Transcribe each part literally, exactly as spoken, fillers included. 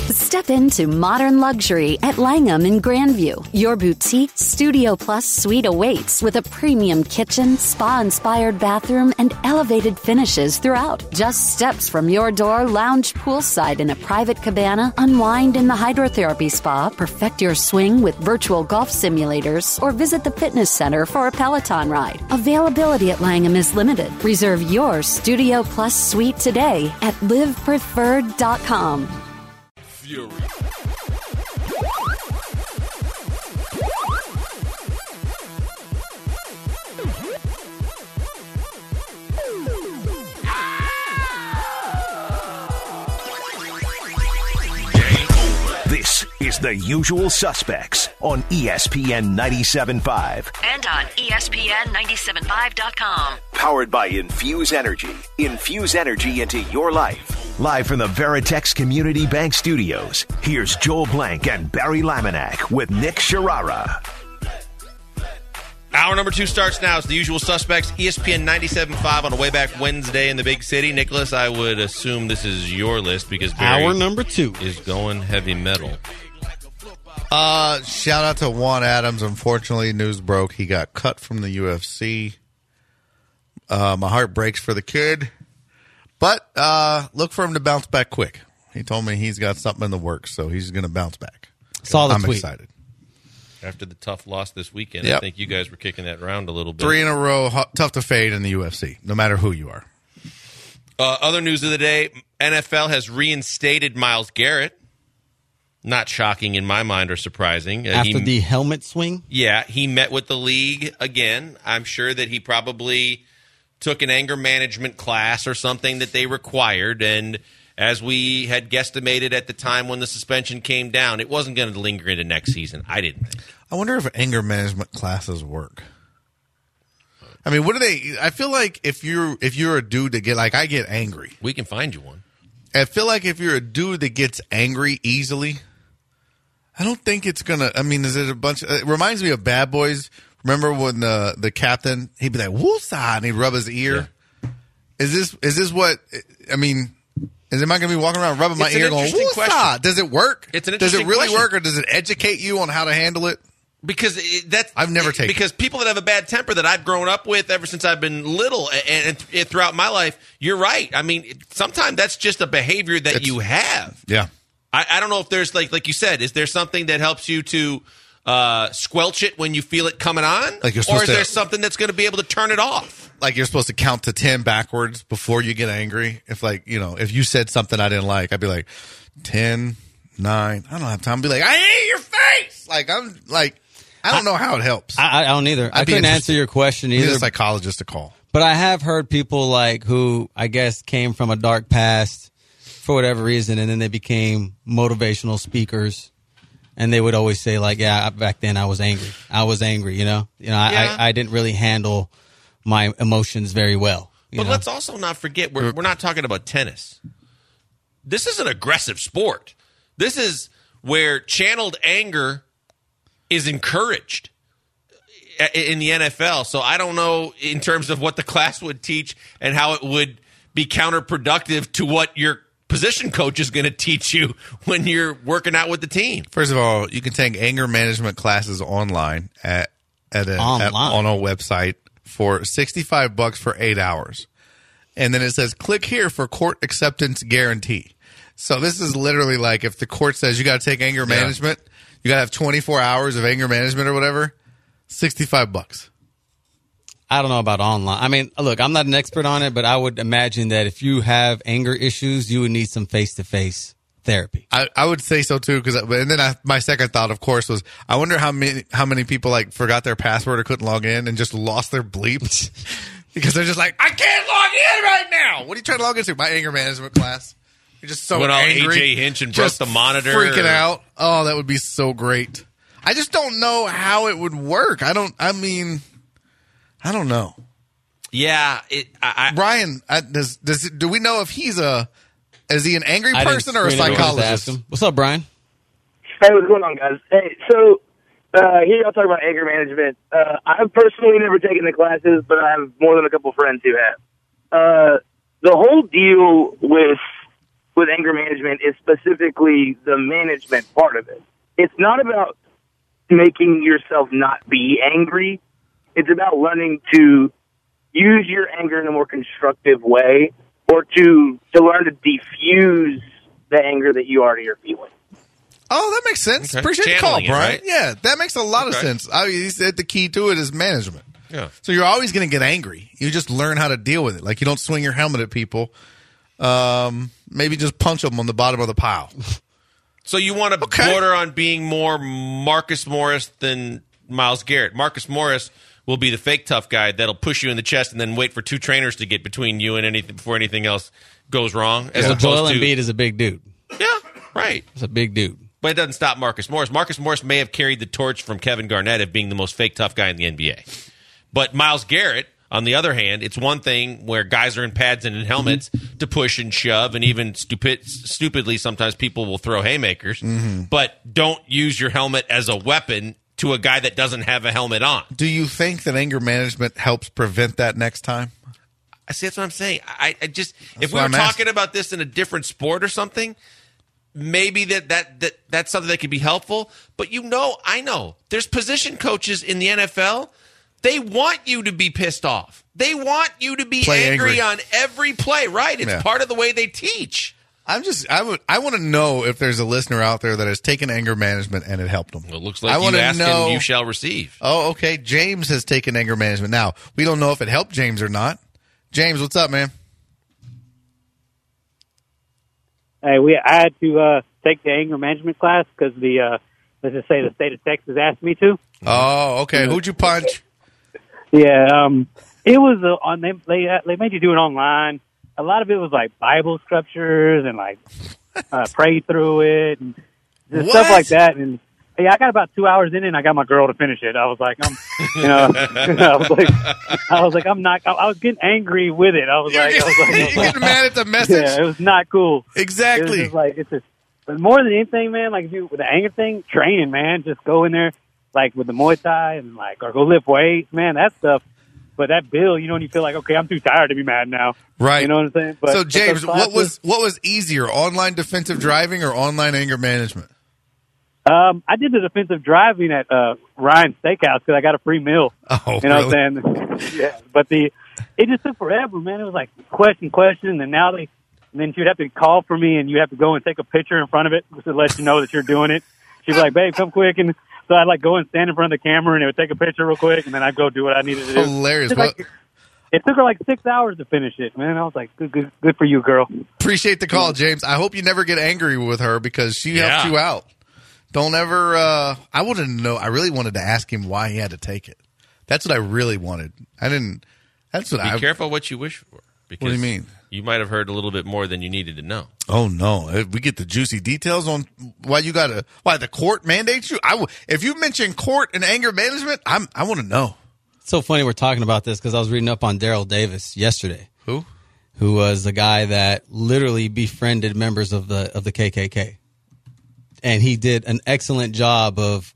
Step into modern luxury at Langham in Grandview. Your boutique Studio Plus suite awaits with a premium kitchen, spa-inspired bathroom, and elevated finishes throughout. Just steps from your door, lounge poolside in a private cabana, unwind in the hydrotherapy spa, perfect your swing with virtual golf simulators, or visit the fitness center for a Peloton ride. Availability at Langham is limited. Reserve your Studio Plus suite today at live preferred dot com. Fury. This is The Usual Suspects on E S P N ninety-seven point five. And on E S P N ninety-seven point five dot com. Powered by Infuse Energy. Infuse energy into your life. Live from the Veritex Community Bank Studios, here's Joel Blank and Barry Laminack with Nick Sharara. Hour number two starts now. It's The Usual Suspects, E S P N ninety-seven point five on a way back Wednesday in the big city. Nicholas, I would assume this is your list because Barry Hour number two is going heavy metal. Uh, shout out to Juan Adams. Unfortunately, news broke. He got cut from the U F C. Uh, my heart breaks for the kid. But uh, look for him to bounce back quick. He told me he's got something in the works, so he's going to bounce back. Saw the I'm tweet. excited. After the tough loss this weekend, Yep. I think you guys were kicking that around a little bit. Three in a row, hu- tough to fade in the U F C, no matter who you are. Uh, other news of the day, N F L has reinstated Myles Garrett. Not shocking in my mind or surprising. Uh, After he, the helmet swing? Yeah, he met with the league again. I'm sure that he probably took an anger management class or something that they required, and as we had guesstimated at the time when the suspension came down, it wasn't going to linger into next season. I didn't think. I wonder if anger management classes work. I mean, what do they? I feel like if you're if you're a dude that get like I get angry, We can find you one. I feel like if you're a dude that gets angry easily, I don't think it's gonna. I mean, is it a bunch? Of, it reminds me of Bad Boys. Remember when the the captain he'd be like "woosah" and he'd rub his ear. Yeah. Is this is this what? I mean, is am I going to be walking around rubbing my It's an ear going interesting "woosah"? question. Does it work? It's an Does it interesting really question. work, or does it educate you on how to handle it? Because it, that's I've never taken because people that have a bad temper that I've grown up with ever since I've been little and, and throughout my life, you're right. I mean, sometimes that's just a behavior that It's, you have. Yeah, I, I don't know if there's like like you said, is there something that helps you to uh, squelch it when you feel it coming on, Like you're or supposed is to- there something that's going to be able to turn it off? like you're supposed to count to ten backwards before you get angry. If like you know, if you said something I didn't like, I'd be like ten, nine. I don't have time to be like I hate your face. Like I'm like. I don't know how it helps. I, I don't either. I I'd be couldn't interested. answer your question Need either. a psychologist to call. But I have heard people like who I guess came from a dark past for whatever reason, and then they became motivational speakers, and they would always say like, "Yeah, back then I was angry. I was angry. You know, you know, Yeah. I, I didn't really handle my emotions very well." You But know? let's also not forget we're we're not talking about tennis. This is an aggressive sport. This is where channeled anger is encouraged in the N F L. So I don't know in terms of what the class would teach and how it would be counterproductive to what your position coach is going to teach you when you're working out with the team. First of all, you can take anger management classes online at at, a, at Online. on a website for sixty-five bucks for eight hours. And then it says click here for court acceptance guarantee. So this is literally like if the court says you got to take anger management, you got to have twenty-four hours of anger management or whatever, sixty-five bucks. I don't know about online. I mean, look, I'm not an expert on it, but I would imagine that if you have anger issues, you would need some face-to-face therapy. I, I would say so too, because and then I, my second thought, of course, was I wonder how many how many people like forgot their password or couldn't log in and just lost their bleeps because they're just like, I can't log in right now. What are you trying to log into? My anger management class. You're just so Went all angry. A J Hinch and broke just the monitor. freaking or- out. Oh, that would be so great. I just don't know how it would work. I don't. I mean, I don't know. Yeah, it, I, I, Brian, I, does does do we know if he's a is he an angry I didn't person or a screen it, I just asked psychologist? him. What's up, Brian? Hey, what's going on, guys? Hey, so uh, here y'all talk about anger management. Uh, I've personally never taken the classes, but I have more than a couple friends who have. Uh, the whole deal with with anger management is specifically the management part of it. It's not about making yourself not be angry. It's about learning to use your anger in a more constructive way, or to to learn to diffuse the anger that you already are feeling. Oh, that makes sense. Okay. Appreciate Channeling the call, Brian. it, right? Yeah, that makes a lot Okay. of sense. I mean, he said the key to it is management. Yeah. So you're always going to get angry. You just learn how to deal with it. Like, you don't swing your helmet at people. Um, maybe just punch them on the bottom of the pile. So you want to Okay. border on being more Marcus Morris than Myles Garrett. Marcus Morris will be the fake tough guy that'll push you in the chest and then wait for two trainers to get between you and anything before anything else goes wrong. As So opposed Joel to, Embiid is a big dude. yeah, right. He's a big dude. But it doesn't stop Marcus Morris. Marcus Morris may have carried the torch from Kevin Garnett of being the most fake tough guy in the N B A. But Myles Garrett, on the other hand, it's one thing where guys are in pads and in helmets Mm-hmm. to push and shove, and even stupid, stupidly sometimes people will throw haymakers. Mm-hmm. But don't use your helmet as a weapon to a guy that doesn't have a helmet on. Do you think that anger management helps prevent that next time? I see. That's what I'm saying. I, I just if That's we what were I'm talking asking. about this in a different sport or something, maybe that, that that that's something that could be helpful. But you know, I know there's position coaches in the N F L. They want you to be pissed off. They want you to be Play angry, angry. on every play. Right? It's Yeah. part of the way they teach. I'm just I would I want to know if there's a listener out there that has taken anger management and it helped them. Well, it looks like I you wanna ask know, and you shall receive. Oh, okay. James has taken anger management. Now, we don't know if it helped James or not. James, what's up, man? Hey, we I had to uh, take the anger management class because the uh, let's just say the state of Texas asked me to. Oh, okay. Who'd you punch? Yeah, um, it was uh, on they they uh, they made you do it online. A lot of it was like Bible scriptures and like uh, pray through it and just stuff What? like that. And yeah, I got about two hours in it, and I got my girl to finish it. I was like, I'm, you know, I was like, I was like, I'm not. I, I was getting angry with it. I was You're like, I was like, I getting, was you're like getting mad at the message? yeah, it was not cool. It was Exactly. just like it's just, but more than anything, man. Like if you with the anger thing, training, man, just go in there, like with the Muay Thai and like or go lift weights, man. That stuff. But that bill, you know, when you feel like, okay, I'm too tired to be mad now. Right. You know what I'm saying? But, so, but James, those what classes- was what was easier, online defensive driving or online anger management? Um, I did the defensive driving at uh, Ryan's Steakhouse because I got a free meal. Oh, you know really? what I'm saying? Yeah. But the it just took forever, man. It was like question, question, and now they, and then she'd have to call for me, and you have to go and take a picture in front of it to let you know that you're doing it. She'd be like, "Babe, come quick," and so I'd like go and stand in front of the camera, and it would take a picture real quick, and then I'd go do what I needed to do. Hilarious. It's Well, like- It took her like six hours to finish it, man. I was like, good, good, good for you, girl. appreciate the call, James. I hope you never get angry with her because she Yeah. helped you out. Don't ever. Uh, I wanted to know. I really wanted to ask him why he had to take it. That's what I really wanted. I didn't. That's what Be I. careful what you wish for. Because What do you mean? You might have heard a little bit more than you needed to know. Oh no! If we get the juicy details on why you got to why the court mandates you. I w- if you mention court and anger management, I'm. I want to know. It's so funny we're talking about this because I was reading up on Daryl Davis yesterday, Who? who was the guy that literally befriended members of the of the K K K, and he did an excellent job of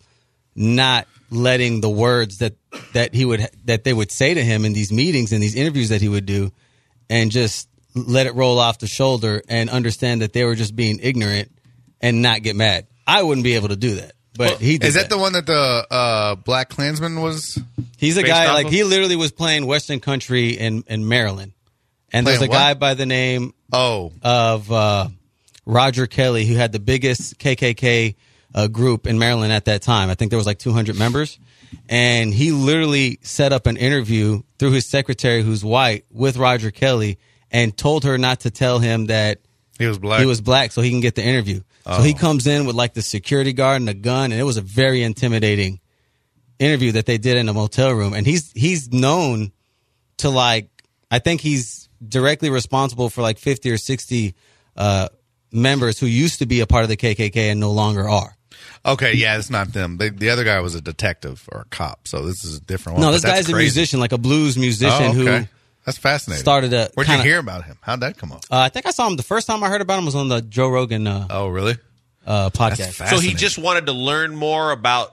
not letting the words that that he would that they would say to him in these meetings and these interviews that he would do, and just let it roll off the shoulder and understand that they were just being ignorant and not get mad. I wouldn't be able to do that, but he did Is that the one that the uh, Black Klansman was? He's a Based guy off like of? he literally was playing Western Country in, in Maryland, and there's a Playing what? guy by the name Oh, of uh, Roger Kelly who had the biggest K K K uh, group in Maryland at that time. I think there was like two hundred members, and he literally set up an interview through his secretary, who's white, with Roger Kelly, and told her not to tell him that he was black. he was black so he can get the interview. So Oh. he comes in with like the security guard and a gun, and it was a very intimidating interview that they did in a motel room. And he's he's known to like I think he's directly responsible for like fifty or sixty uh, members who used to be a part of the K K K and no longer are. Okay, yeah, it's not them. They, the other guy was a detective or a cop, so this is a different one. No, but this that's guy's a crazy. musician, like a blues musician Oh, okay. who That's fascinating. started a Where'd kinda- you hear about him? How'd that come up? Uh, I think I saw him the first time I heard about him was on the Joe Rogan uh, Oh, really? uh, podcast. That's So he fascinating. just wanted to learn more about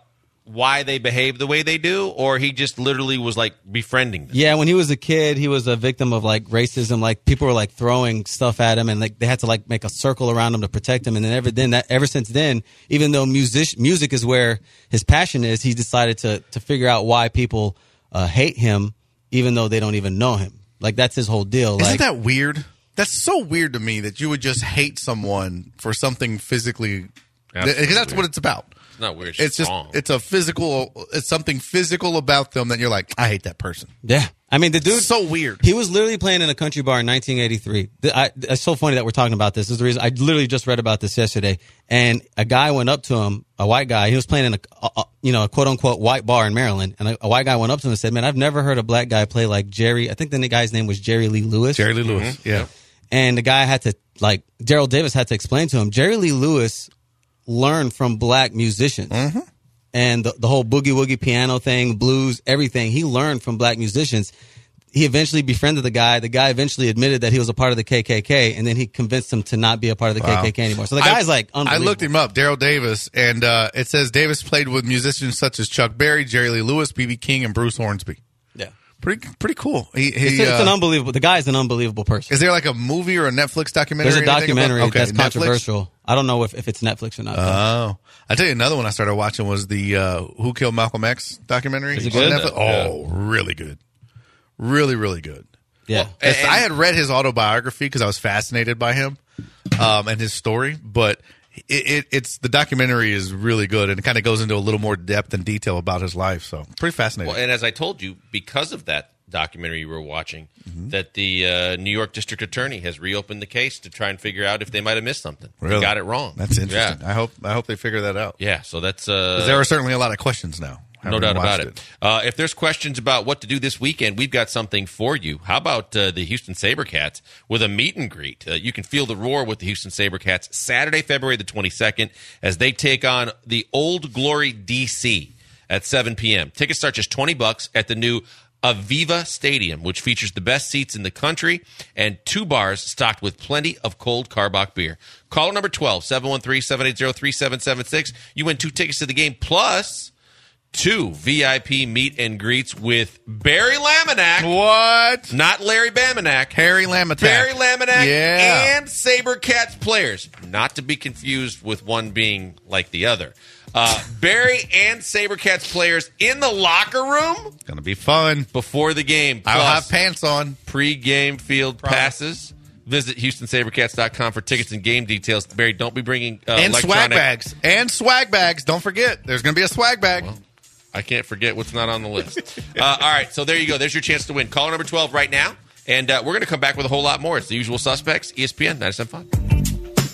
why they behave the way they do, or he just literally was like befriending them? Yeah, when he was a kid, he was a victim of like racism. Like people were like throwing stuff at him, and like they had to like make a circle around him to protect him. And then ever then that ever since then, even though music music is where his passion is, he decided to to figure out why people uh, hate him, even though they don't even know him. Like that's his whole deal. Isn't like, that weird? That's so weird to me that you would just hate someone for something physically, because that's weird. what it's about. It's not weird. It's, It's just wrong. it's a physical, it's something physical about them that you're like, I hate that person. Yeah, I mean the dude. So weird. He was literally playing in a country bar in nineteen eighty-three. The- I, it's so funny that we're talking about this. This is the reason I literally just read about this yesterday. And a guy went up to him, a white guy. He was playing in a, a, a you know a quote unquote white bar in Maryland, and a, a white guy went up to him and said, "Man, I've never heard a black guy play like Jerry." I think the guy's name was Jerry Lee Lewis. Jerry Lee Lewis. Mm-hmm. Yeah. And the guy had to like Daryl Davis had to explain to him. Jerry Lee Lewis learned from black musicians. Mm-hmm. And the, the whole boogie woogie piano thing, blues, everything, he learned from black musicians. He eventually befriended the guy. The guy eventually admitted that he was a part of the K K K, and then he convinced him to not be a part of the Wow. K K K anymore. So the guy's I, like I unbelievable. looked him up, Daryl Davis, and uh, it says Davis played with musicians such as Chuck Berry, Jerry Lee Lewis, B B King, and Bruce Hornsby. Yeah. Pretty pretty cool. He, he, It's, it's uh, an unbelievable. The guy's an unbelievable person. is there like a movie or a Netflix documentary? There's a or anything about- documentary okay, that's Netflix? controversial. I don't know if, if it's Netflix or not. though. Oh, I tell you another one I started watching was the uh, Who Killed Malcolm X documentary. Is it on good? Netflix. Oh, really good, really really good. yeah. Yes, And- I had read his autobiography because I was fascinated by him um, and his story, but it, it, it's the documentary is really good and it kind of goes into a little more depth and detail about his life. So pretty fascinating. Well, and as I told you, because of that documentary you were watching, Mm-hmm. that the uh, New York District Attorney has reopened the case to try and figure out if they might have missed something. They Really? got it wrong. That's interesting. Yeah, I hope I hope they figure that out. yeah so that's uh, 'Cause there are certainly a lot of questions now. no having doubt about watched it. Uh, if there's questions about what to do this weekend, we've got something for you. How about uh, the Houston SaberCats with a meet and greet? Uh, you can feel the roar with the Houston SaberCats Saturday, February the twenty-second, as they take on the Old Glory D C at seven p.m. Tickets start just twenty bucks at the new Aviva Stadium, which features the best seats in the country and two bars stocked with plenty of cold Karbach beer. Caller number twelve, seven one three, seven eight zero, three seven seven six. You win two tickets to the game plus two V I P meet and greets with Barry Laminack, What? not Larry Bamanak. Harry Lamatak. Barry Laminack Yeah. and SaberCats players, not to be confused with one being like the other. Uh, Barry and SaberCats players in the locker room It's gonna be fun. before the game. I'll Plus, have pants on. pre-game field passes. Visit Houston Sabercats dot com for tickets and game details. Barry, don't be bringing uh, And swag electronic- bags. And swag bags. Don't forget, there's going to be a swag bag. I can't forget what's not on the list. uh, all right, so there you go. There's your chance to win. Caller number twelve right now, and uh, we're going to come back with a whole lot more. It's the usual suspects, E S P N ninety-seven point five.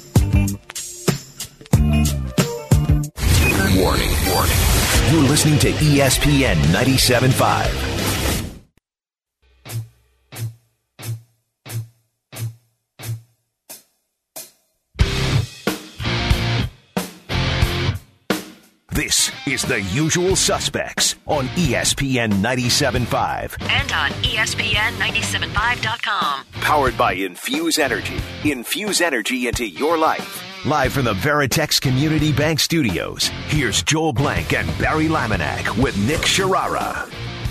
Warning, warning. You're listening to E S P N ninety-seven point five. This is The Usual Suspects on E S P N ninety-seven point five. And on E S P N ninety-seven point five dot com. Powered by Infuse Energy. Infuse energy into your life. Live from the Veritex Community Bank Studios, here's Joel Blank and Barry Laminack with Nick Sharara.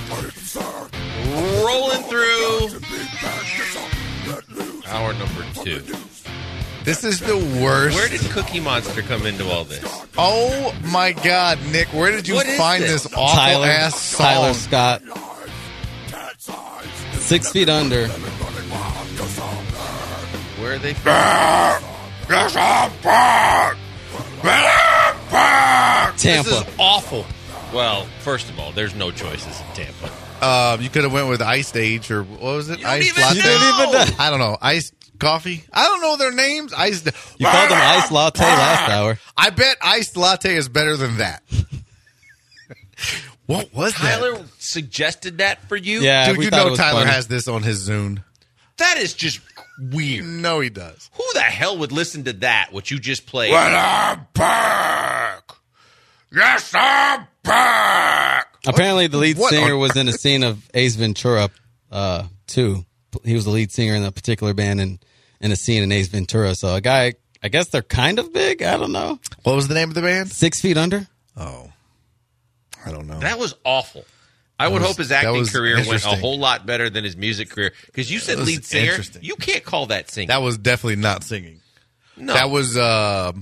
Rolling through hour number two. This is the worst. Where did Cookie Monster come into all this? Oh my God, Nick! Where did you What is find this? this, awful Tyler, ass song? Tyler Scott. Six feet under. Where are they from? Tampa. This is awful. Well, first of all, there's no choices in Tampa. Um, you could have went with Iced Age or what was it? You don't Iced even Latte. know! You don't even know. I don't know. Iced coffee. I don't know their names. Iced. You called them iced latte last hour. I bet iced latte is better than that. What was Tyler that? suggested that for you? Yeah, Dude, we you thought it know was Tyler funny. has this on his Zune. That is just weird. No, he does. Who the hell would listen to that, what you just played? Well, I'm back. Yes, I'm back. Apparently, the lead What singer on- was in a scene of Ace Ventura, uh, too. He was the lead singer in a particular band in, in a scene in Ace Ventura. So a guy, I guess they're kind of big. I don't know. What was the name of the band? Six feet under. Oh. I don't know. That was awful. I would was- hope his that acting was career went a interesting. whole lot better than his music career. Because you said That was lead singer. interesting. You can't call that singing. That was definitely not singing. no. That was uh,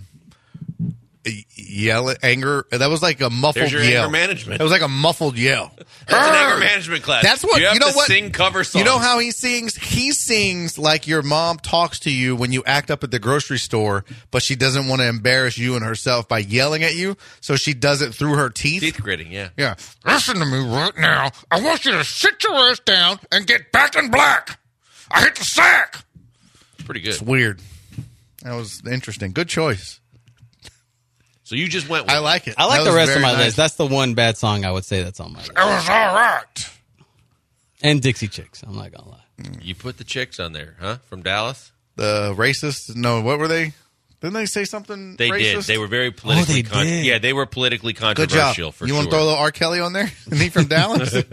yell, anger. That was like a muffled There's your yell. anger management. It was like a muffled yell. That's an anger Arr! management class. That's what you have you know. to what sing cover songs. You know how he sings? He sings like your mom talks to you when you act up at the grocery store, but she doesn't want to embarrass you and herself by yelling at you, so she does it through her teeth. teeth gritting. Yeah. Yeah, listen to me right now. I want you to sit your ass down and get back in black. I hit the sack. It's pretty good. It's weird. That was interesting. Good choice. So you just went with I like it. I like That the was rest of very my nice. list. That's the one bad song I would say that's on my list. It was all right. And Dixie Chicks. I'm not gonna lie. You put the chicks on there, huh? From Dallas? The racists. No, what were they? Didn't they say something? They racist? did. They were very politically they con- did. Yeah, they were politically Good job. controversial for you sure. want to throw a little R. Kelly on there? Isn't he from Dallas? Uh,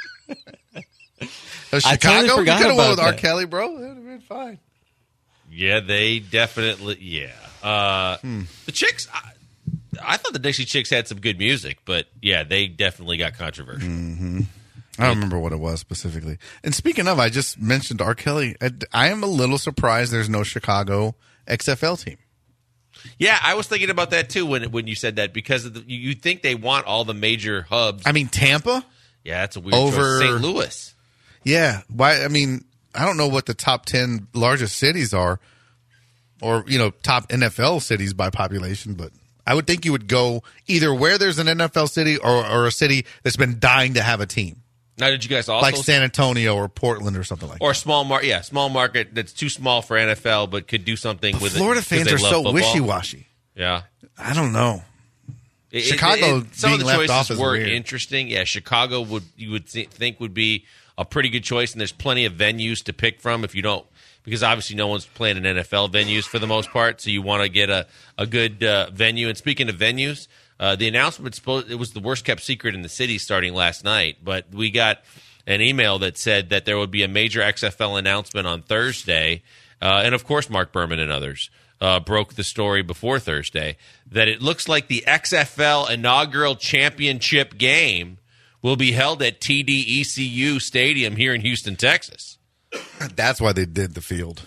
I Chicago. totally forgot you could have went about with R. that. Kelly, bro. That would have been fine. Yeah, they definitely. Yeah, uh, Hmm. the chicks. I, I thought the Dixie Chicks had some good music, but yeah, they definitely got controversial. Hmm. I don't remember what it was specifically. And speaking of, I just mentioned R. Kelly. I, I am a little surprised there's no Chicago X F L team. Yeah, I was thinking about that too when when you said that because of the, you, you think they want all the major hubs. I mean, Tampa? Yeah, that's a weird Over- choice. Saint Louis. Yeah. Why? I mean, I don't know what the top ten largest cities are or, you know, top N F L cities by population, but I would think you would go either where there's an N F L city or, or a city that's been dying to have a team, Now, did you guys also like San Antonio or Portland or something like or that. small market? Yeah, small market that's too small for N F L, but could do something with Florida it. 'cause fans they are love so football. wishy-washy. Yeah. I don't know. It- Chicago it- it- some of being the left choices off is were weird. interesting. Yeah, Chicago would you would th- think would be a pretty good choice, and there's plenty of venues to pick from if you don't, because obviously no one's playing in N F L venues for the most part, so you want to get a a good uh, venue. And speaking of venues, uh, the announcement supposed it was the worst kept secret in the city starting last night, but we got an email that said that there would be a major X F L announcement on Thursday, uh, and of course Mark Berman and others. Uh, broke the story before Thursday that it looks like the X F L inaugural championship game will be held at T D E C U Stadium here in Houston, Texas. That's why they did the field.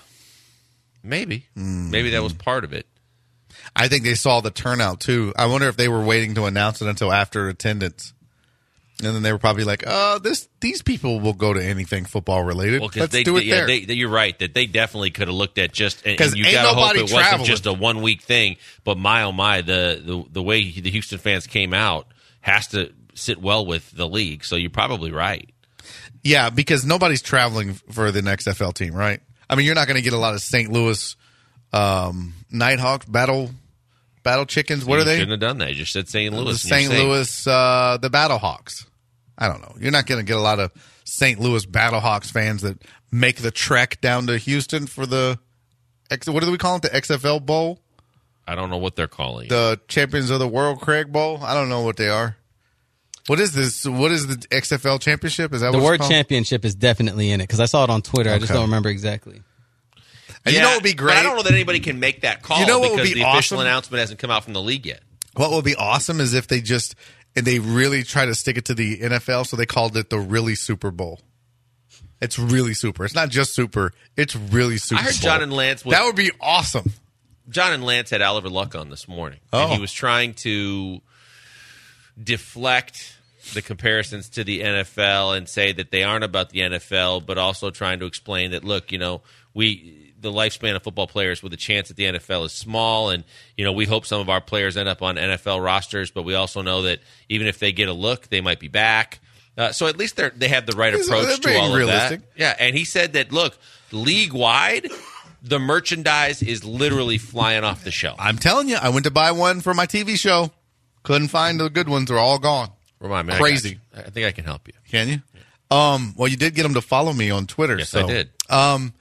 Maybe. Mm-hmm. Maybe that was part of it. I think they saw the turnout too. I wonder if they were waiting to announce it until after attendance. And then they were probably like, "Oh, this these people will go to anything football related. Well, because Let's they, do it yeah, there." they, they, you're right that they definitely could have looked at just and 'Cause and you ain't gotta hope nobody it wasn't traveling. just a one week thing. But my oh my, the, the the way the Houston fans came out has to sit well with the league. So you're probably right. Yeah, because nobody's traveling for the next X F L team, right? I mean, you're not going to get a lot of Saint Louis um, Nighthawks, Battle Battle Chickens. What you are they? Shouldn't have done that. You just said Saint The Louis. and you're Saint safe. Louis, uh, the Battlehawks. I don't know. You're not going to get a lot of Saint Louis Battlehawks fans that make the trek down to Houston for the X. What do we call it? The X F L Bowl, I don't know what they're calling it. the Champions of the World Craig Bowl. I don't know what they are. What is this? What is the X F L Championship? Is that The what word it's called? championship is definitely in it because I saw it on Twitter. I just Okay. don't remember exactly. And you know what would be great? But I don't know that anybody can make that call You know what would because be the official awesome? announcement hasn't come out from the league yet. What would be awesome is if they just and they really try to stick it to the N F L, so they called it the really Super Bowl. It's really super. It's not just super. It's really Super I heard Bowl. John and Lance was, That would be awesome. John and Lance had Oliver Luck on this morning, Oh. and he was trying to deflect the comparisons to the N F L and say that they aren't about the N F L, but also trying to explain that, look, you know, we the lifespan of football players with a chance at the N F L is small, and you know we hope some of our players end up on N F L rosters, but we also know that even if they get a look, they might be back. Uh, so at least they they have the right He's- approach they're to being all realistic. of that. Yeah, and he said that look, league wide, the merchandise is literally flying off the shelf. I'm telling you, I went to buy one for my T V show. Couldn't find the good ones. They're all gone. Remind me, Crazy. I, got you. I think I can help you. Can you? Um, well, you did get them to follow me on Twitter. Yes, so, I did. Um,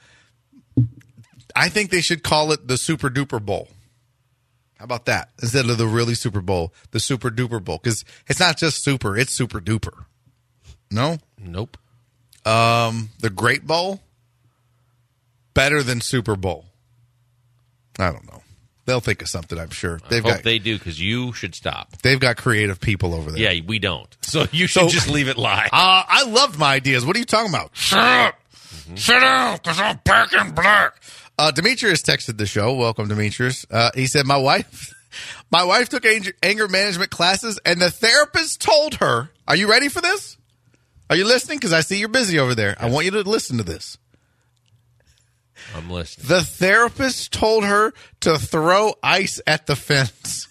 I think they should call it the Super Duper Bowl. How about that? Instead of the really Super Bowl, the Super Duper Bowl. Because it's not just super, it's super duper. No? Nope. Um, the Great Bowl? Better than Super Bowl. I don't know. They'll think of something, I'm sure. I They've hope got they do, because you should stop. they've got creative people over there. Yeah, we don't. So you should So- just leave it lie. Uh, I loved my ideas. What are you talking about? Shut up. Mm-hmm. Sit down, because I'm packing black. Uh, Demetrius texted the show. Welcome, Demetrius. Uh, he said, my wife, my wife took anger, anger management classes, and the therapist told her, are you ready for this? Are you listening? Because I see you're busy over there. I want you to listen to this. I'm listening. The therapist told her to throw ice at the fence.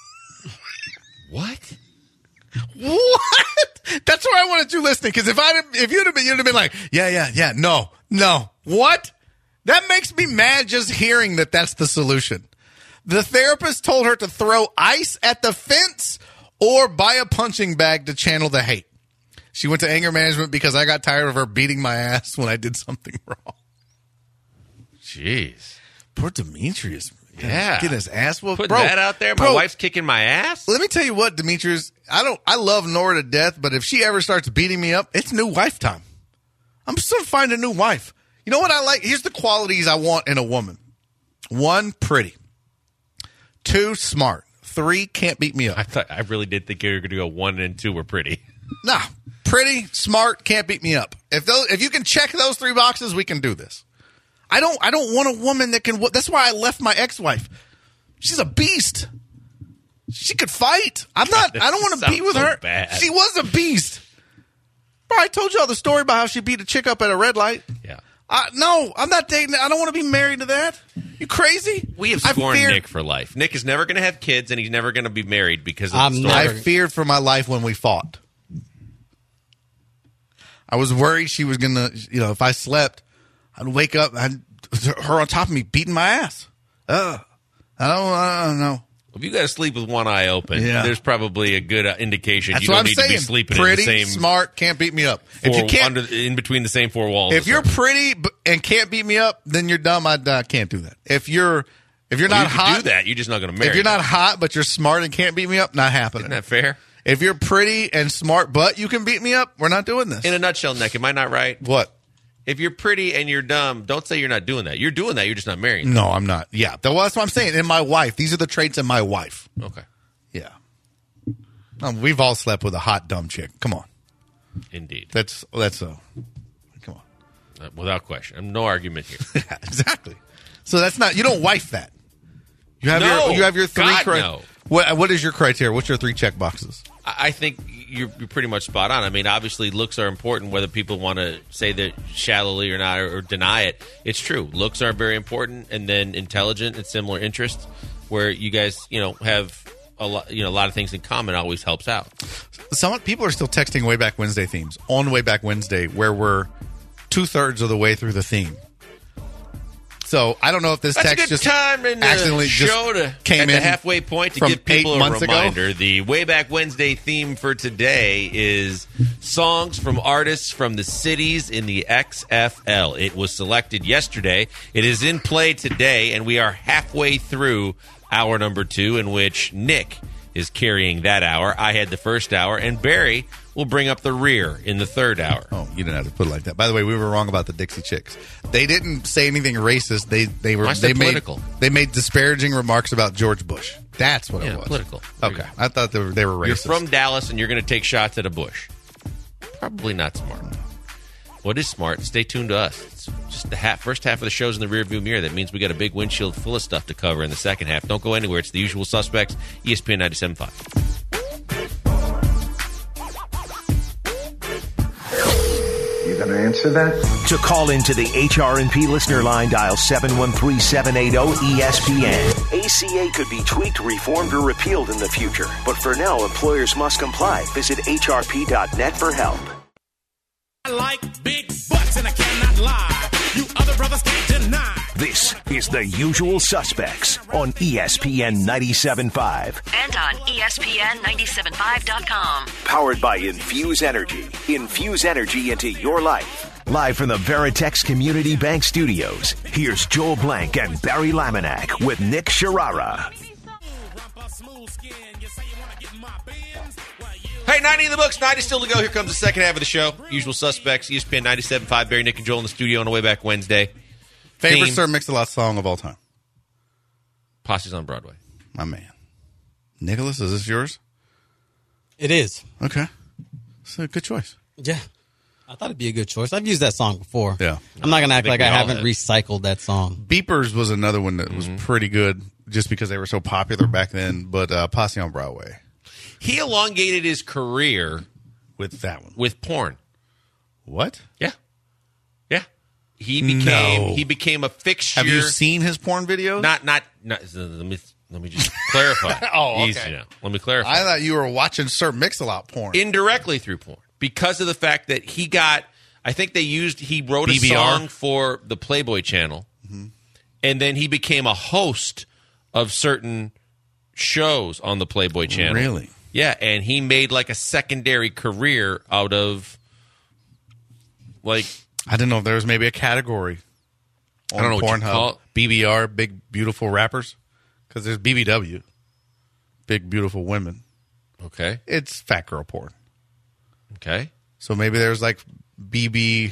What? What? That's why I wanted you listening. Because if I if you'd have been, you'd have been like, yeah, yeah, yeah, no, no. What? That makes me mad just hearing that that's the solution. The therapist told her to throw ice at the fence or buy a punching bag to channel the hate. She went to anger management because I got tired of her beating my ass when I did something wrong. Jeez. Poor Demetrius. Yeah. Getting his ass whooped. Putting Bro, that out there? My bro, wife's kicking my ass? Let me tell you what, Demetrius. I don't. I love Nora to death, but if she ever starts beating me up, it's new wife time. I'm just gonna find a new wife. You know what I like? Here's the qualities I want in a woman. One, pretty. Two, smart. Three, can't beat me I up. thought I really did think you were going to go one and two were pretty. Nah, pretty, smart, can't beat me up. If those, if you can check those three boxes, we can do this. I don't. I don't want a woman that can. That's why I left my ex-wife. She's a beast. She could fight. I'm not. I don't want to Sounds be with so her. bad. She was a beast. Bro, I told y'all the story about how she beat a chick up at a red light. Yeah. Uh, no, I'm not dating. I don't want to be married to that. You crazy? We have I scorned feared- Nick for life. Nick is never going to have kids, and he's never going to be married because of I'm the story. I never- feared for my life when we fought. I was worried she was gonna. You know, if I slept, I'd wake up and her on top of me beating my ass. Ugh. I don't. I don't know. If you got to sleep with one eye open, Yeah. there's probably a good uh, indication That's you what don't I'm need saying. to be sleeping Pretty, in the same smart, can't beat me up. four, If you can't, under, in between the same four walls. if or you're something. pretty b- and can't beat me up, then you're dumb. I, I can't do that. If you're if you're Well, not you can hot, do that. You're just not going to marry. if you're not them. hot but you're smart and can't beat me up, not happening. Isn't that fair? If you're pretty and smart but you can beat me up, we're not doing this. In a nutshell, Nick, am I not right? What? If you're pretty and you're dumb, don't say you're not doing that. You're doing that. You're just not marrying. No, I'm not. Yeah, well, that's what I'm saying. In my wife, these are the traits in my wife. Okay. Yeah. Um, we've all slept with a hot dumb chick. Come on, Indeed. that's that's a come on. Uh, without question. No argument here. Yeah, exactly. So that's not you don't wife that. You have No, your you have your three. God, cri- no. What what is your criteria? What's your three check boxes? I I think you're, you're pretty much spot on. I mean, obviously, looks are important, whether people want to say that shallowly or not, or, or deny it. It's true. Looks are very important, and then intelligent and similar interests, where you guys, you know, have a lot, you know, a lot of things in common, always helps out. Some people are still texting Way Back Wednesday themes on Way Back Wednesday, where we're two thirds of the way through the theme. So I don't know if this That's a text good just time in the accidentally show just to came at in the halfway point to from give people eight a months ago. reminder. The Way Back Wednesday theme for today is songs from artists from the cities in the X F L. It was selected yesterday. It is in play today, and we are halfway through hour number two, in which Nick is carrying that hour. I had the first hour, and Barry will bring up the rear in the third hour. Oh, you didn't have to put it like that. By the way, we were wrong about the Dixie Chicks. They didn't say anything racist. They they were I said they made political. they made disparaging remarks about George Bush. That's what Yeah, it was. political. There you Okay, go. I thought they were they were You're racist. from Dallas, and you're going to take shots at a Bush. Probably not smart. What is smart? Stay tuned to us. It's just the half, first half of the show's in the rearview mirror. That means we got a big windshield full of stuff to cover in the second half. Don't go anywhere. It's the usual suspects. E S P N ninety-seven point five. You gonna answer that? To call into the H R and P listener line, dial seven one three, seven eight zero, E S P N. A C A could be tweaked, reformed, or repealed in the future. But for now, employers must comply. Visit H R P dot net for help. I like big butts and I cannot lie. You other brothers can't deny. This is The Usual Suspects on E S P N ninety-seven point five. And on E S P N ninety-seven five dot com. Powered by Infuse Energy. Infuse energy into your life. Live from the Veritex Community Bank Studios, here's Joel Blank and Barry Laminack with Nick Sharara. Hey, ninety in the books, ninety still to go. Here comes the second half of the show. Usual suspects, E S P N ninety-seven point five. Barry, Nick, and Joel in the studio on the Way Back Wednesday. Favorite Theme. Sir Mix-a-Lot song of all time. Posse's on Broadway. My man. Nicholas, is this yours? It is. Okay. It's a good choice. Yeah. I thought it'd be a good choice. I've used that song before. Yeah. I'm not going to act I like think I we all haven't have. recycled that song. Beepers was another one that was Mm-hmm. pretty good just because they were so popular back then, but uh, Posse on Broadway He elongated his career with that one. with porn. What? Yeah. Yeah. He became No. he became a fixture. Have you seen his porn videos? Not not not let me let me just clarify. Oh, okay. Easy now. Let me clarify. I thought you were watching Sir Mix-a-Lot porn. Indirectly through porn because of the fact that he got I think they used he wrote B B a R? song for the Playboy channel Mm-hmm. and then he became a host of certain shows on the Playboy channel. Really? Yeah, and he made like a secondary career out of like I didn't know if there was maybe a category on I don't know what you call Pornhub. it. B B R, Big Beautiful Rappers. Because there's B B W, Big Beautiful Women. okay. It's fat girl porn. Okay. So maybe there's like B B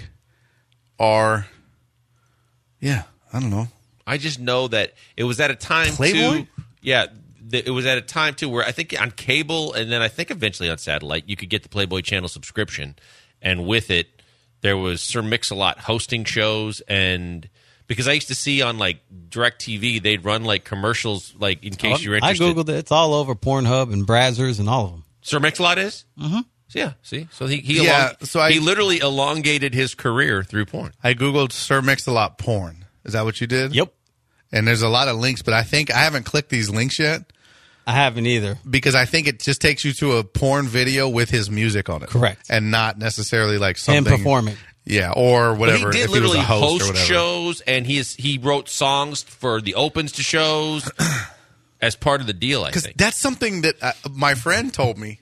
R. Yeah, I don't know. I just know that it was at a time Playboy? too. Yeah, th- it was at a time too where I think on cable and then I think eventually on satellite you could get the Playboy Channel subscription, and with it there was Sir Mix-a-Lot hosting shows, and because I used to see on like DirecTV they'd run like commercials like in case you're I interested. Googled it. It's all over Pornhub and Brazzers and all of them. Sir Mix-a-Lot is. Mm-hmm. So yeah. See, so he he Yeah, elong- so I- he literally elongated his career through porn. I Googled Sir Mix-a-Lot porn. Is that what you did? Yep. And there's a lot of links, but I think I haven't clicked these links yet I haven't either. because I think it just takes you to a porn video with his music on it. Correct. And not necessarily like Him something. performing. Yeah, or But whatever. he did if literally he was a host, or host whatever. shows, and he is, he wrote songs for the opens to shows as part of the deal. I Because think. that's something that uh, my friend told me.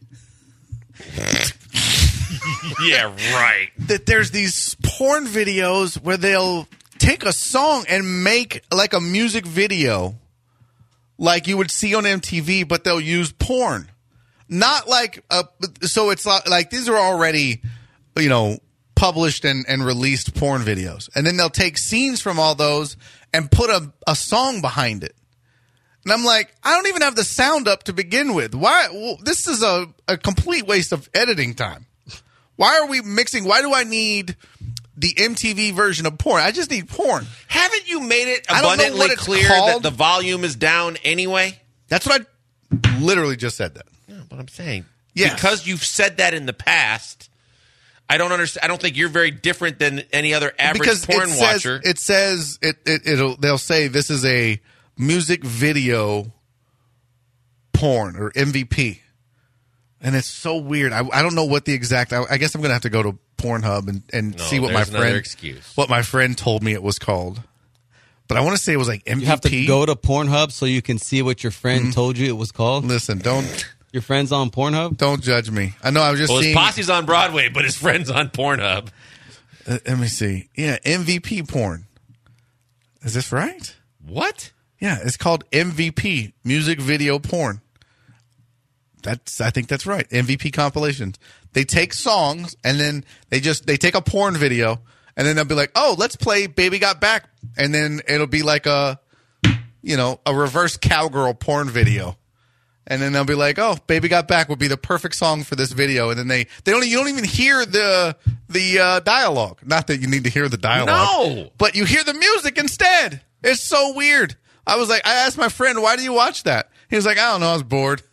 Yeah, right. That there's these porn videos where they'll take a song and make like a music video like you would see on M T V, but they'll use porn. Not like a, so it's like, like these are already, you know, published and, and released porn videos. And then they'll take scenes from all those and put a, a song behind it. And I'm like, I don't even have the sound up to begin with. Why? Well, this is a, a complete waste of editing time. Why are we mixing? Why do I need the M T V version of porn? I just need porn. Haven't you made it I don't know abundantly what it's clear called. that the volume is down anyway? That's what I literally just said that. Yeah, but I'm saying Yes. because you've said that in the past. I don't understand. I don't think you're very different than any other average Because porn it says, watcher. it says it, it it'll they'll say this is a music video porn or M V P. And it's so weird. I, I don't know what the exact. I, I guess I'm gonna have to go to Pornhub and, and No, see what my there's another friend excuse. what my friend told me it was called. But I want to say it was like M V P. You have to go to Pornhub so you can see what your friend Mm-hmm. told you it was called. Listen, don't Your friend's on Pornhub? don't judge me. I know I was just well, his seeing. posse's on Broadway, but his friend's on Pornhub. Uh, let me see. Yeah, M V P porn. Is this right? What? Yeah, it's called M V P, music video porn. That's I think that's right. M V P compilations. They take songs and then they just they take a porn video and then they'll be like, "Oh, let's play Baby Got Back." And then it'll be like a you know, a reverse cowgirl porn video. And then they'll be like, "Oh, Baby Got Back would be the perfect song for this video." And then they they don't you don't even hear the the uh, dialogue. Not that you need to hear the dialogue. No. But you hear the music instead. It's so weird. I was like, I asked my friend, "Why do you watch that?" He was like, "I don't know, I was bored."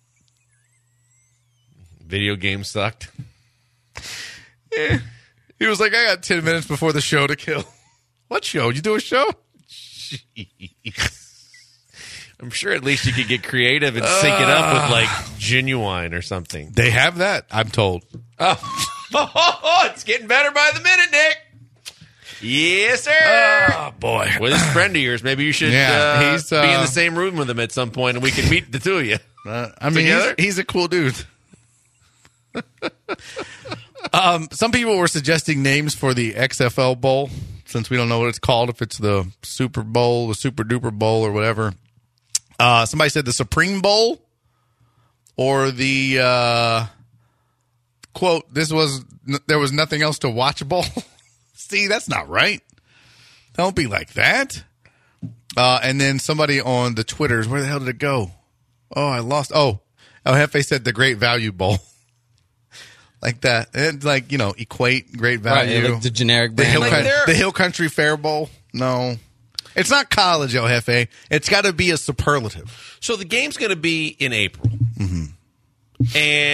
Video game sucked. Yeah. He was like, "I got ten minutes before the show to kill." What show? You do a show? I'm sure at least you could get creative and sync it up with like Genuine or something. They have that, I'm told. Oh, oh it's getting better by the minute, Nick. Yes, sir. Oh, boy. With this friend of yours, maybe you should Yeah, uh, he's, be in uh, the same room with him at some point, and we can meet the two of you. Uh, I mean, he's, Together? he's a cool dude. um, some people were suggesting names for the X F L Bowl, since we don't know what it's called, if it's the Super Bowl, the Super Duper Bowl, or whatever. Uh, somebody said the Supreme Bowl, or the uh, quote, "This was there was nothing else to watch bowl." See, that's not right. Don't be like that. Uh, and then somebody on the Twitters, where the hell did it go? Oh, I lost. Oh, El Jefe said the Great Value Bowl. Like that. And like, you know, equate Great Value. Right, like the generic the brand. Hill, Like Coun- they're- the Hill Country Fair Bowl. No. It's not college, El Jefe. It's got to be a superlative. So the game's going to be in April. Mm-hmm.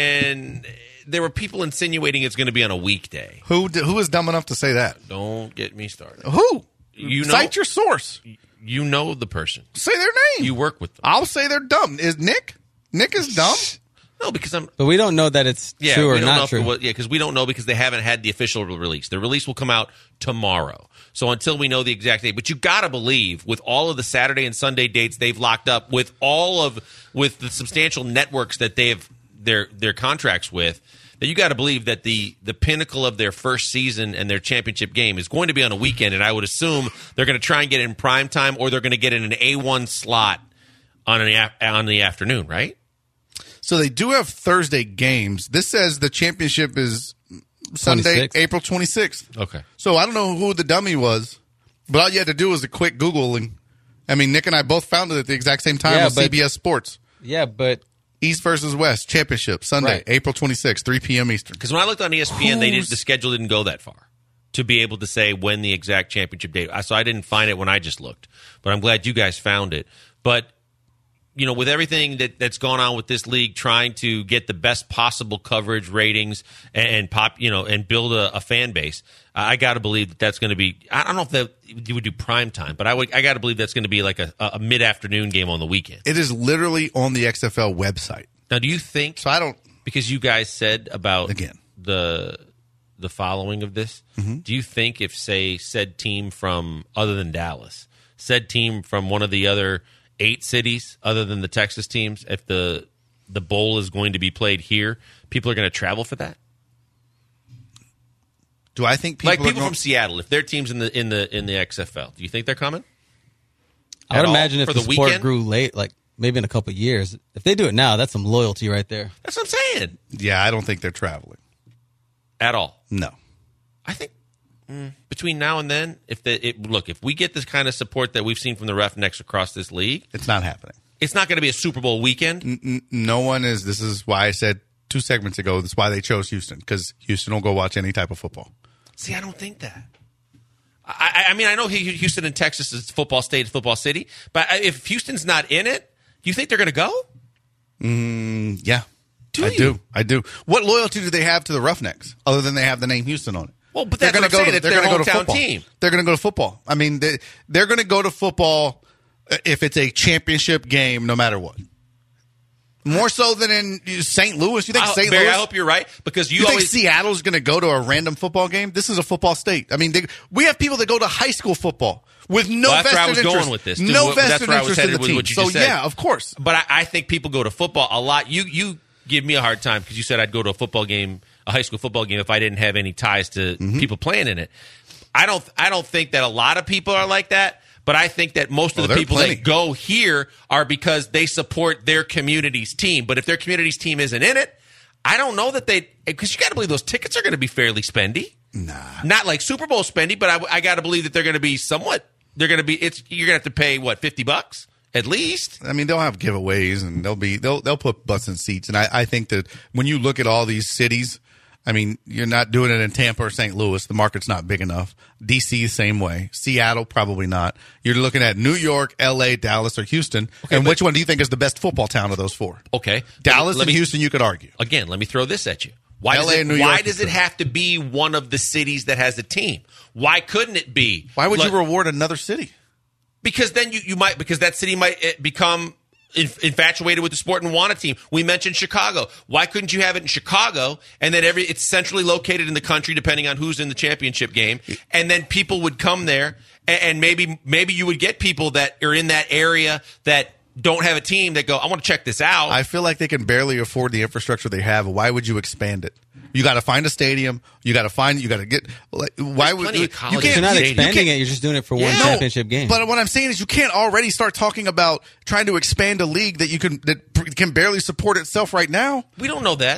And there were people insinuating it's going to be on a weekday. Who d- who is dumb enough to say that? Don't get me started. Who? You know, Cite your source. You know the person. Say their name. You work with them. I'll say they're dumb. Is Nick? Nick is dumb? No, because I'm. But we don't know that it's Yeah, true we or don't know not if true. it was- yeah, because we don't know because they haven't had the official release. The release will come out tomorrow. So until we know the exact date, but you got to believe with all of the Saturday and Sunday dates they've locked up with all of with the substantial networks that they have their their contracts with, that you got to believe that the the pinnacle of their first season and their championship game is going to be on a weekend, and I would assume they're going to try and get it in prime time, or they're going to get it in an A one slot on an on the afternoon, right? So they do have Thursday games. This says the championship is Sunday, twenty-sixth. April twenty-sixth. Okay. So I don't know who the dummy was, but all you had to do was a quick Googling. I mean, Nick and I both found it at the exact same time Yeah, on but- C B S Sports. Yeah, but East versus West championship Sunday, Right. April twenty-sixth, three p.m. Eastern. Because when I looked on E S P N, they did, the schedule didn't go that far to be able to say when the exact championship date. I- So I didn't find it when I just looked, but I'm glad you guys found it. But you know, with everything that, that's gone on with this league, trying to get the best possible coverage, ratings, and, and pop, you know, and build a, a fan base, I got to believe that that's going to be. I don't know if that you would do prime time, but I would. I got to believe that's going to be like a, a mid afternoon game on the weekend. It is literally on the X F L website. Now, do you think? So I don't. Because you guys said about Again. the the following of this. Mm-hmm. Do you think if, say, said team from other than Dallas, said team from one of the other eight cities other than the Texas teams, if the the bowl is going to be played here, people are going to travel for that? Do I think people like are people going- from Seattle, if their team's in the in the in the X F L, do you think they're coming? I would At all imagine if for the, the sport weekend? grew late, like maybe in a couple of years, if they do it now, that's some loyalty right there. That's what I'm saying. Yeah, I don't think they're traveling. At all. No. I think mm, between now and then, if the it, look, if we get this kind of support that we've seen from the Roughnecks across this league, It's not happening. it's not going to be a Super Bowl weekend. N- no one is. This is why I said two segments ago. That's why they chose Houston, because Houston will go watch any type of football. See, I don't think that. I, I mean, I know Houston and Texas is football state, football city, but if Houston's not in it, do you think they're going to go? Mm, yeah, Do I you? do. I do. What loyalty do they have to the Roughnecks other than they have the name Houston on it? Well, but They're that's gonna what I'm saying. to- It's they're their gonna go to hometown football. team. They're going to go to football. I mean, they, they're going to go to football uh, if it's a championship game, no matter what. More so than in Saint Louis. You think I, Saint Barry, Louis? I hope you're right because you, You, think always. Seattle's going to go to a random football game? This is a football state. I mean, they, we have people that go to high school football with no Well, that's vested where I was interest. going with this. No That's vested where I was interest in headed the with team. what you So just said. yeah, of course. But I, I think people go to football a lot. You you give me a hard time because you said I'd go to a football game, a high school football game, if I didn't have any ties to Mm-hmm. people playing in it. I don't I don't think that a lot of people are like that. But I think that most of Oh, the there are people plenty. that go here are because they support their community's team. But if their community's team isn't in it, I don't know that they – because you got to believe those tickets are going to be fairly spendy. Nah. Not like Super Bowl spendy, but I, I got to believe that they're going to be somewhat – they're going to be – it's you're going to have to pay, what, fifty bucks at least? I mean, they'll have giveaways and they'll be they'll they'll put butts in seats. And I, I think that when you look at all these cities, I mean, you're not doing it in Tampa or Saint Louis. The market's not big enough. D C, same way. Seattle, probably not. You're looking at New York, L A, Dallas, or Houston. Okay, and but- which one do you think is the best football town of those four? Okay. Dallas Let and me- Houston, you could argue. Again, let me throw this at you. Why L A does it, and New why York does is it the- have to be one of the cities that has a team? Why couldn't it be? Why would Look, you reward another city? Because then you, you might because that city might eh, become inf- infatuated with the sport and want a team. We mentioned Chicago. Why couldn't you have it in Chicago and then every it's centrally located in the country depending on who's in the championship game, and then people would come there and, and maybe maybe you would get people that are in that area that don't have a team that go, I want to check this out. I feel like they can barely afford the infrastructure they have. Why would you expand it? You got to find a stadium. You got to find. You got to get. Like, why would plenty you of college can't? You're not You expanding can't- it. You're just doing it for one No, championship game. But what I'm saying is, you can't already start talking about trying to expand a league that you can that pr- can barely support itself right now. we don't know that.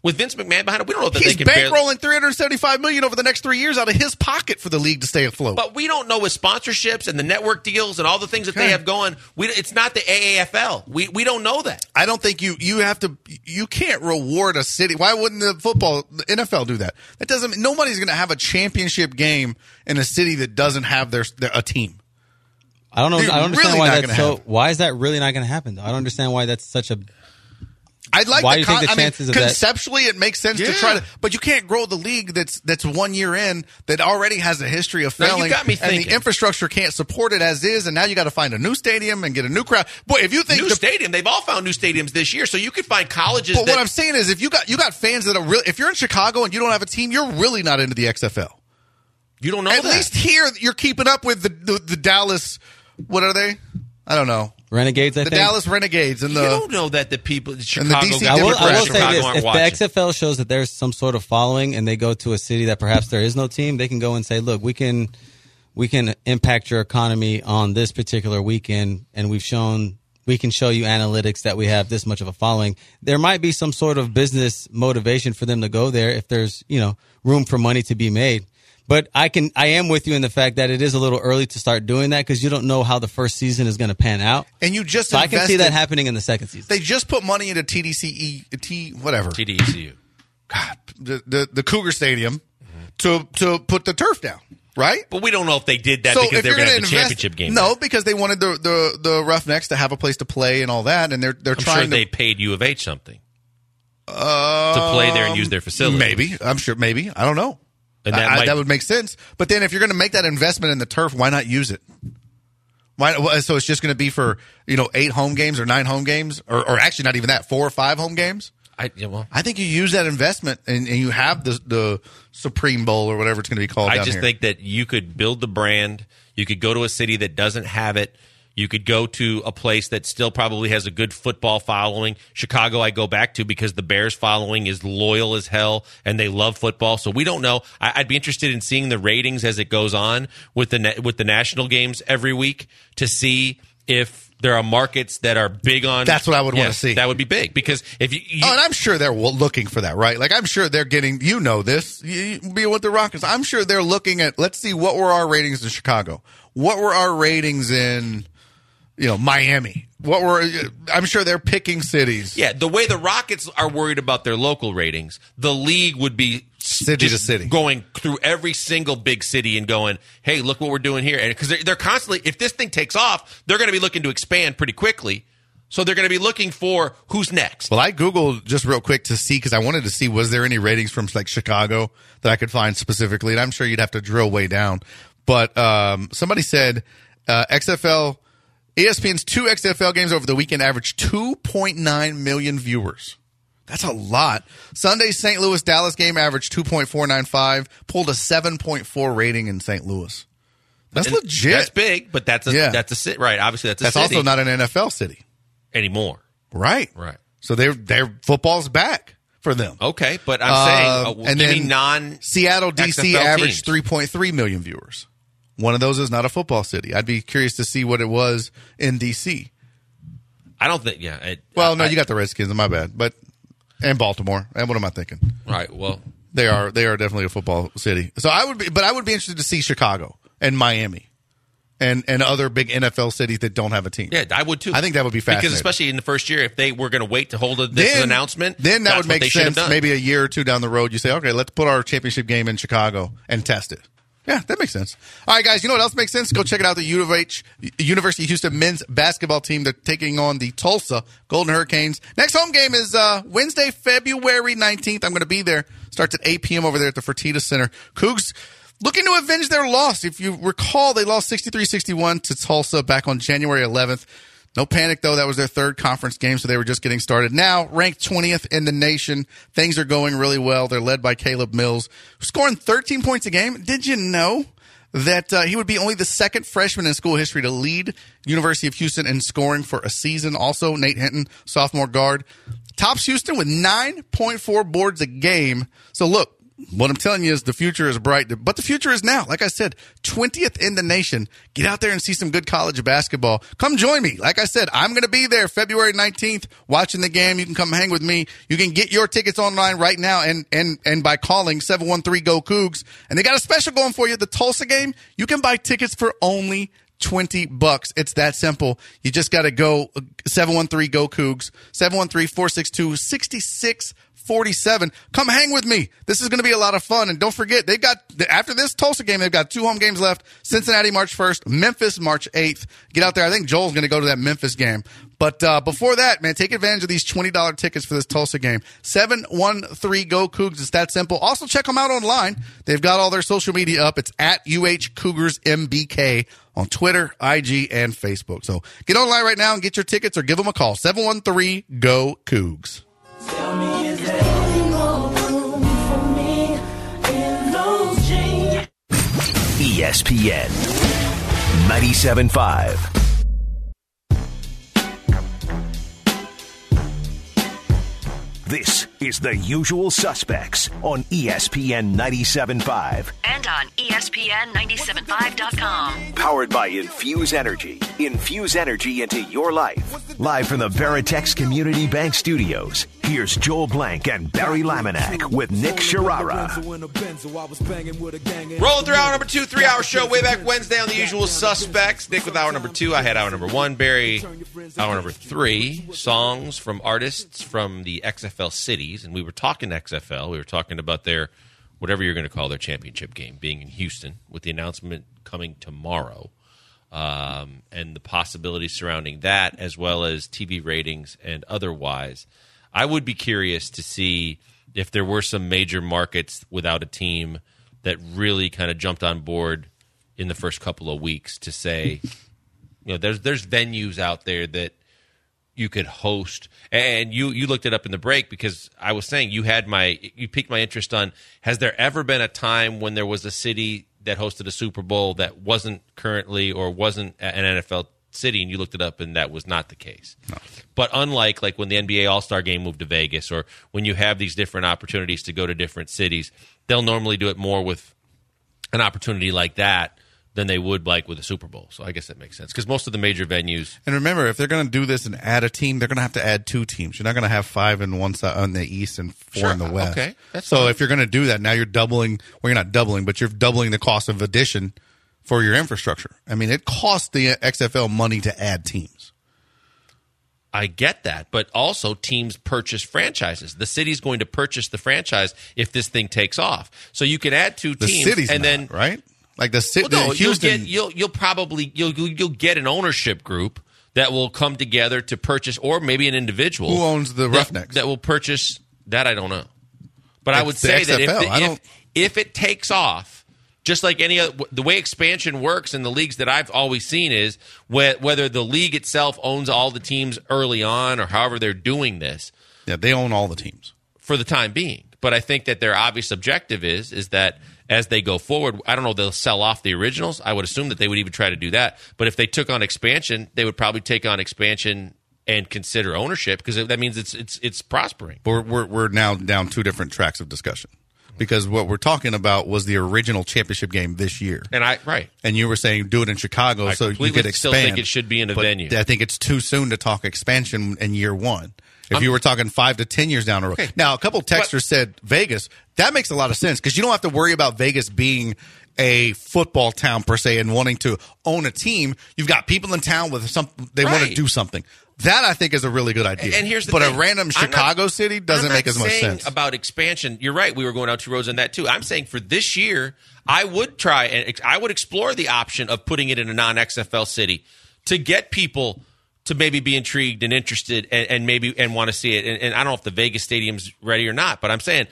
With Vince McMahon behind it, we don't know that He's they can barely- bankrolling three hundred seventy-five million dollars over the next three years out of his pocket for the league to stay afloat. But we don't know with sponsorships and the network deals and all the things that Okay. they have going. We, it's not the A A F L. We we don't know that. I don't think you you have to. You can't reward a city. Why wouldn't the football, the N F L do that? That doesn't. Nobody's going to have a championship game in a city that doesn't have their, their a team. I don't know. They're I don't understand really why not that's gonna so. happen. Why is that really not going to happen? Though I don't understand why that's such a. I'd like. Why the do you think con- the I mean, chances of that- conceptually, it makes sense to Yeah. try to, but you can't grow the league that's that's one year in that already has a history of Now, you failing, got me and thinking. the infrastructure can't support it as is, and now you got to find a new stadium and get a new crowd. Boy, if you think New the, stadium. They've all found new stadiums this year, so you could find colleges. but that, what I'm saying is, if you got you got fans that are really, if you're in Chicago and you don't have a team, you're really not into the X F L. you don't know At that. least here, you're keeping up with the the, the Dallas. What are they? I don't know. Renegades, I The think. Dallas Renegades and you the. don't know that the people the the Chicago D C guys I will, Democrats I will in say Chicago this: aren't if watching. the X F L shows that there's some sort of following, and they go to a city that perhaps there is no team, they can go and say, "Look, we can, we can impact your economy on this particular weekend, and we've shown we can show you analytics that we have this much of a following." There might be some sort of business motivation for them to go there if there's you know room for money to be made. But I can, I am with you in the fact that it is a little early to start doing that because you don't know how the first season is going to pan out. And you just So I can see invested- that happening in the second season. They just put money into T D C E T whatever. T D E C U. God, the, the the Cougar Stadium to to put the turf down, right? But we don't know if they did that because they were going to have the championship game. No, because they wanted the, the the Roughnecks to have a place to play and all that, and they're they're I'm trying sure to they paid U of H something uh, to play there and use their facility. Maybe I'm sure. Maybe I don't know. And that I- I- might- that would make sense. But then if you're going to make that investment in the turf, why not use it? Why? well, So it's just going to be for you know eight home games or nine home games, or, or actually not even that, four or five home games. I, yeah, well, I think you use that investment and, and you have the the Supreme Bowl or whatever it's going to be called. I down just here. think that you could build the brand. You could go to a city that doesn't have it. You could go to a place that still probably has a good football following. Chicago, I go back to because the Bears following is loyal as hell and they love football. So we don't know. I, I'd be interested in seeing the ratings as it goes on with the na- with the national games every week to see if there are markets that are big on. That's what I would wanna Yes, see. That would be big because if you, you Oh, and I'm sure they're w- looking for that, right? Like, I'm sure they're getting, you know this, you, you be with the Rockets. I'm sure they're looking at, let's see, what were our ratings in Chicago? What were our ratings in, you know, Miami? What were, I'm sure they're picking cities. Yeah, the way the Rockets are worried about their local ratings, the league would be City just to city. going through every single big city and going, "Hey, look what we're doing here." And because they're, they're constantly, if this thing takes off, they're going to be looking to expand pretty quickly. So they're going to be looking for who's next. Well, I Googled just real quick to see, because I wanted to see, was there any ratings from like Chicago that I could find specifically? And I'm sure you'd have to drill way down. But um, somebody said uh, X F L, E S P N's two X F L games over the weekend averaged two point nine million viewers. That's a lot. Sunday's Saint Louis Dallas game averaged two point four nine five, pulled a seven point four rating in Saint Louis. That's And legit. That's big, but that's a Yeah. that's a city, right? Obviously, that's a That's city also not an N F L city. anymore. Right. Right. So they're, they're football's back for them. Okay, but I'm Uh, saying, uh, and give me then non Seattle, D C X F L averaged teams. three point three million viewers. One of those is not a football city. I'd be curious to see what it was in D C. I don't think. Yeah. It, Well, no, I- you got the Redskins. My bad, but and Baltimore. And what am I thinking? right. Well, They are they are definitely a football city. So I would be, but I would be interested to see Chicago and Miami, and and other big N F L cities that don't have a team. yeah, I would too. I think that would be because fascinating. especially in the first year, if they were going to wait to hold a, this Then- announcement, Then that that's would what make they should have sense. done. Maybe a year or two down the road, you say, okay, let's put our championship game in Chicago and test it. Yeah, that makes sense. All right, guys, you know what else makes sense? Go check it out. The U of H, University of Houston men's basketball team. They're taking on the Tulsa Golden Hurricanes. Next home game is uh, Wednesday, February nineteenth. I'm going to be there. Starts at eight p.m. over there at the Fertitta Center. Cougs looking to avenge their loss. If you recall, they lost sixty-three sixty-one to Tulsa back on January eleventh. No panic, though. That was their third conference game, so they were just getting started. Now, ranked twentieth in the nation. Things are going really well. They're led by Caleb Mills, scoring thirteen points a game. Did you know that uh, he would be only the second freshman in school history to lead University of Houston in scoring for a season? Also, Nate Hinton, sophomore guard, tops Houston with nine point four boards a game. So, look, what I'm telling you is the future is bright, but the future is now. Like I said, twentieth in the nation. Get out there and see some good college basketball. Come join me. Like I said, I'm going to be there February nineteenth watching the game. You can come hang with me. You can get your tickets online right now and and and by calling seven one three, G O, Cougs. And they got a special going for you. The Tulsa game, you can buy tickets for only twenty bucks. It's that simple. You just got to go seven one three, G O, Cougs, seven one three, four six two, six six four seven. Come hang with me. This is going to be a lot of fun. And don't forget, they've got, after this Tulsa game, they've got two home games left. Cincinnati March first, Memphis March eighth. Get out there. I think Joel's going to go to that Memphis game. But uh, before that, man, take advantage of these twenty dollars tickets for this Tulsa game. seven one three, G O, Cougs. It's that simple. Also, check them out online. They've got all their social media up. It's at U H Cougars M B K on Twitter, I G, and Facebook. So get online right now and get your tickets or give them a call. seven one three, G O, Cougs. Tell me, is there any more room for me in those jeans? E S P N ninety-seven point five. This is The Usual Suspects on E S P N ninety-seven point five. And on E S P N ninety-seven five dot com. Powered by Infuse Energy. Infuse energy into your life. Live from the Veritex Community Bank Studios, here's Joel Blank and Barry Laminack with Nick Sharara. Rolling through hour number two, three-hour show way back Wednesday on The Usual Suspects. Nick with hour number two. I had hour number one. Barry, hour number three. Songs from artists from the X F L cities. And we were talking X F L. We were talking about their, whatever you're going to call their championship game, being in Houston, with the announcement coming tomorrow. Um, and the possibilities surrounding that, as well as T V ratings and otherwise. I would be curious to see if there were some major markets without a team that really kind of jumped on board in the first couple of weeks to say, you know, there's there's venues out there that you could host. And you you looked it up in the break because I was saying you had my you piqued my interest on, has there ever been a time when there was a city that hosted a Super Bowl that wasn't currently or wasn't an N F L city, and you looked it up and that was not the case. No. But unlike like when the N B A All-Star Game moved to Vegas, or when you have these different opportunities to go to different cities, they'll normally do it more with an opportunity like that than they would like with a Super Bowl. So I guess that makes sense because most of the major venues. And remember, if they're going to do this and add a team, they're going to have to add two teams. You're not going to have five in one side on the East and four Sure. in the West. Okay. That's so fine. if you're going to do that, now you're doubling. Well, you're not doubling, but you're doubling the cost of addition for your infrastructure. I mean, it costs the X F L money to add teams. I get that, but also teams purchase franchises. The city's going to purchase the franchise if this thing takes off. So you can add two The teams, city's and not, then right? Like the city, well, no, Houston. you'll get you'll you'll probably you'll you'll get an ownership group that will come together to purchase, or maybe an individual Who owns the that- Roughnecks? that will purchase. That I don't know, but I It's would the say that if, X F L. the- I don't- if if it takes off, just like any other, the way expansion works in the leagues that I've always seen is whe- whether the league itself owns all the teams early on, or however they're doing this. Yeah, they own all the teams For the time being. But I think that their obvious objective is is that as they go forward, I don't know, they'll sell off the originals. I would assume that they would even try to do that. But if they took on expansion, they would probably take on expansion and consider ownership, because that means it's it's it's prospering. But we're, we're we're now down two different tracks of discussion, because what we're talking about was the original championship game this year. And I right. And you were saying do it in Chicago I so you completely could still expand. think it should be in a But venue. I think it's too soon to talk expansion in year one. If I'm- you were talking five to ten years down the road. Okay. Now, a couple of texters But- said Vegas. That makes a lot of sense because you don't have to worry about Vegas being a football town per se and wanting to own a team. You've got people in town with some they want to Right. do something. That I think is a really good idea. And here's the but thing. a random I'm not- Chicago city doesn't I'm not make as much saying sense. About expansion, you're right. We were going out two roads on that too. I'm saying for this year, I would try and I would explore the option of putting it in a non-X F L city to get people to maybe be intrigued and interested and, and maybe and want to see it. And, and I don't know if the Vegas stadium's ready or not, but I'm saying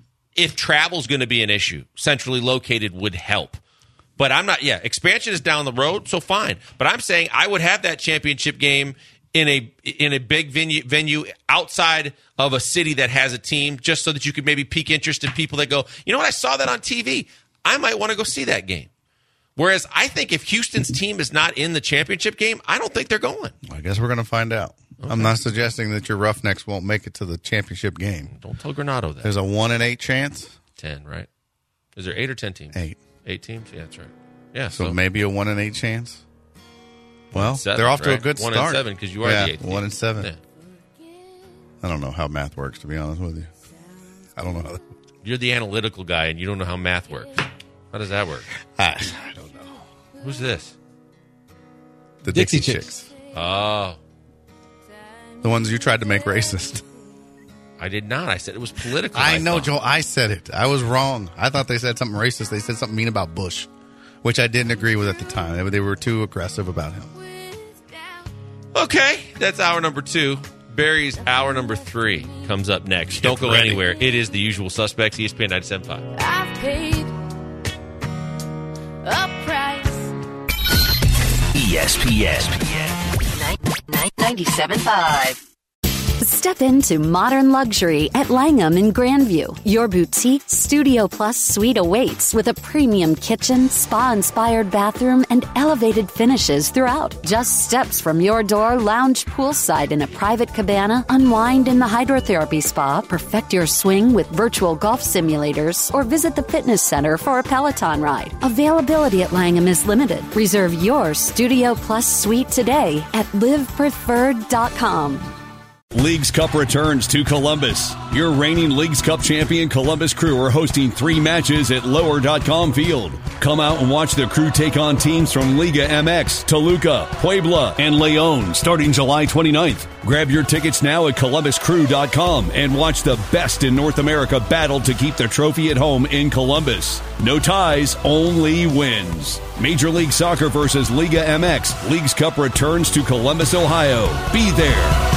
if travel's going to be an issue, centrally located would help. But I'm not. Yeah, expansion is down the road, so fine. But I'm saying I would have that championship game in a in a big venue venue outside of a city that has a team, just so that you could maybe pique interest in people that go, you know what, I saw that on T V. I might want to go see that game. Whereas I think if Houston's team is not in the championship game, I don't think they're going. I guess we're going to find out. Okay. I'm not suggesting that your Roughnecks won't make it to the championship game. Don't tell Granado that. There's a one in eight chance. ten, right? Is there eight or ten teams? Eight. Eight teams? Yeah, that's right. Yeah, So, so, maybe a one in eight chance. Well, seven, they're off to a right? good one start. and seven because you are yeah, the eighth. one team. and seven. Yeah. I don't know how math works, to be honest with you. I don't know how that You're the analytical guy, and you don't know how math works. How does that work? I, I don't know. Who's this? The Dixie Dixie, Chicks. Chicks. Oh, The ones you tried to make racist. I did not. I said it was political. I know, thought. Joe. I said it. I was wrong. I thought they said something racist. They said something mean about Bush, which I didn't agree with at the time. They, they were too aggressive about him. Okay, that's hour number two. Barry's hour number three comes up next. Don't go ready. anywhere. It is The Usual Suspects, E S P N ninety-seven point five. I've paid a price. E S P N. ninety-seven point five. Step into modern luxury at Langham in Grandview. Your boutique Studio Plus suite awaits with a premium kitchen, spa-inspired bathroom, and elevated finishes throughout. Just steps from your door, lounge poolside in a private cabana, unwind in the hydrotherapy spa, perfect your swing with virtual golf simulators, or visit the fitness center for a Peloton ride. Availability at Langham is limited. Reserve your Studio Plus suite today at live preferred dot com. Leagues Cup returns to Columbus. Your reigning Leagues Cup champion Columbus Crew are hosting three matches at lower dot com field. Come out and watch the Crew take on teams from Liga M X, Toluca, Puebla, and Leon starting July twenty-ninth. Grab your tickets now at columbus crew dot com and watch the best in North America battle to keep the trophy at home in Columbus. No ties, only wins. Major League Soccer versus Liga M X. Leagues Cup returns to Columbus, Ohio. Be there.